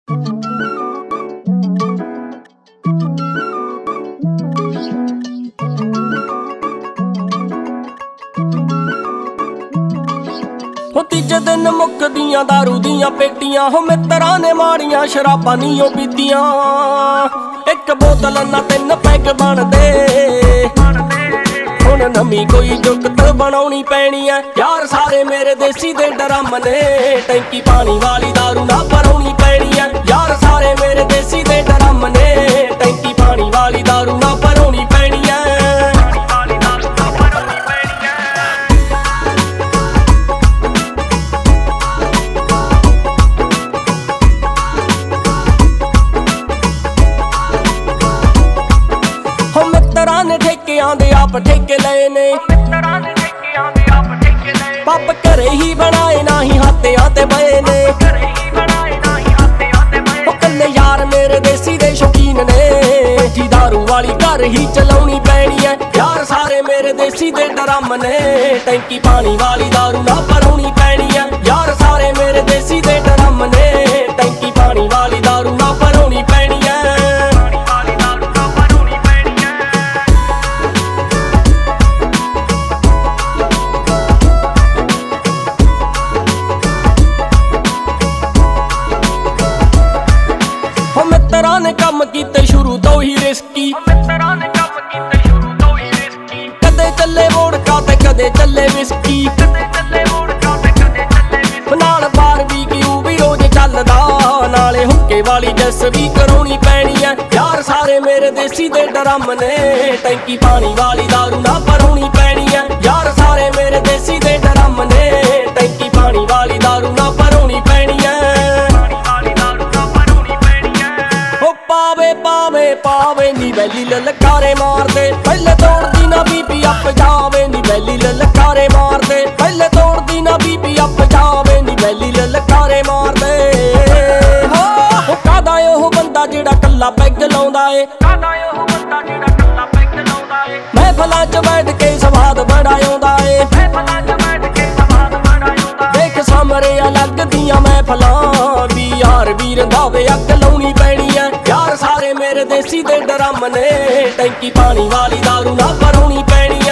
ਤੀਜੇ ਦਿਨ ਮੁੱਕਦੀਆਂ ਦਾਰੂ ਦੀਆਂ ਪੇਟੀਆਂ ਹੋ ਮਿੱਤਰਾਂ ਨੇ ਮਾੜੀਆਂ ਸ਼ਰਾਬਾਂ ਨੀਓ ਪੀਤੀਆਂ। ਇੱਕ ਬੋਤਲ ਨਾ 3 ਪੈਗ ਬਣਦੇ, ਹੁਣ ਨਵੀਂ ਕੋਈ ਜੁਗਤ ਬਣਾਉਣੀ ਪੈਣੀ ਐ। ਯਾਰ ਸਾਰੇ ਮੇਰੇ ਦੇਸੀ ਦੇ ਡਰਮ ਨੇ, ਟੈਂਕੀ ਪਾਣੀ ਵਾਲੀ ਦਾਰੂ ਨਾ ਭਰਾਉਣੀ ਪੈਣੀ ਐ। ਯਾਰ ਸਾਰੇ ਮੇਰੇ ਦੇਸੀ ਦੇ ਡਰਮ ਨੇ, ਟੈਂਕੀ ਪਾਣੀ ਵਾਲੀ ਦਾਰੂ ਨਾ ਭਰਾਉਣੀ ਪੈਣੀ ਐ। ਮਿੱਤਰਾਂ ਨੇ ਠੇਕਿਆਂ ਦੇ ਆਪ ਠੇਕੇ ਲਏ ਨੇ, ਪੱਬ ਘਰੇ ਹੀ ਬਣਾਏ ਨਾਹੀਂ ਹਾਤਿਆਂ ਤੇ ਬਏ ਨੇ। ਉਹ ਕੱਲੇ ਯਾਰ ਮੇਰੇ ਦੇਸੀ ਦੇ ਸ਼ੌਕੀਨ ਨੇ, ਜੀ ਦਾਰੂ ਵਾਲੀ ਘਰ ਹੀ ਚਲਾਉਣੀ ਪੈਣੀ ਐ। ਯਾਰ ਸਾਰੇ ਮੇਰੇ ਦੇਸੀ ਦੇ ਡਰਮ ਨੇ, ਟੈਂਕੀ ਪਾਣੀ ਵਾਲੀ ਦਾਰੂ ਨਾ ਭਰਾਉਣੀ ਪੈਣੀ ਐ। ਯਾਰ ਸਾਰੇ ਮੇਰੇ ਦੇਸੀ ਦੇ ਡਰਮ ਨੇ, ਟੈਂਕੀ ਪਾਣੀ ਵਾਲੀ ਦਾਰੂ ਨਾ ਭਰਾਉਣੀ ਪੈਣੀ ਐ। ਮਿੱਤਰਾਂ ਨੇ ਕੰਮ ਕੀਤੇ ਸ਼ੁਰੂ ਤੋਂ ਹੀ ਰਿਸਕੀ, ਕਦੇ ਚੱਲੇ ਵੋਡਕਾ ਤੇ ਕਦੇ ਚੱਲੇ ਵਿਸਕੀ। ਨਾਲ ਬਾਰਬੀਕਿਊ ਵੀ ਰੋਜ਼ ਚੱਲਦਾ, ਨਾਲੇ ਹੁੱਕੇ ਵਾਲੀ ਜੱਸ ਵੀ ਕਰਾਉਣੀ ਪੈਣੀ ਐ। ਯਾਰ ਸਾਰੇ ਮੇਰੇ ਦੇਸੀ ਦੇ ਡਰਮ ਨੇ, ਟੈਂਕੀ ਪਾਣੀ ਵਾਲੀ ਦਾਰੂ ਨਾ ਭਰਾਉਣੀ ਪੈਣੀ ਐ। ਯਾਰ ਸਾਰੇ ਮੇਰੇ ਦੇਸੀ ਦੇ ਡਰਮ ਨੇ, ਟੈਂਕੀ ਪਾਣੀ ਵਾਲੀ ਦਾਰੂ ਨਾ ਭਰਾਉਣੀ ਪੈਣੀ ਐ। ਪਾਵੇ ਪਾਵੇ ਨੀ ਵੈਲੀ ਲਲਕਾਰੇ ਮਾਰਦੇ, ਪਹਿਲੇ ਤੋੜਦੀ ਨਾ ਬੀਬੀ ਅੱਪ ਜਾਵੇ ਨੀ ਵੈਲੀ ਲਲਕਾਰੇ ਮਾਰਦੇ। ਪਹਿਲੇ ਤੋੜਦੀ ਨਾ ਬੀਬੀ ਅੱਪ ਜਾਵੇ ਨੀ ਵੈਲੀ ਲਲਕਾਰੇ ਮਾਰਦੇ। ਹੋ ਕਾਦਾ ਉਹ ਬੰਦਾ ਜਿਹੜਾ ਕੱਲਾ ਪੈਗ ਲਾਉਂਦਾ ਏ, ਮਹਿਫਲਾਂ ਚ ਬੈਠ ਕੇ ਸਵਾਦ ਬੜਾ ਆਉਂਦਾ ਏ। ਦੇਖ ਸਾਹਮਣੇ ਲੱਗਦੀਆਂ ਮਹਿਫਲਾਂ ਵੀ, ਯਾਰ ਵੀਰ ਦਾਵੇ ਅੱਗ ਲਾਉਣੀ ਪੈਣੀ ਐ। ਯਾਰ ਸਾਰੇ ਮੇਰੇ ਦੇਸੀ ਦੇ ਡਰਮ ਨੇ, ਟੈਂਕੀ ਪਾਣੀ ਵਾਲੀ ਦਾਰੂ ਨਾ ਭਰਾਉਣੀ ਪੈਣੀ ਐ।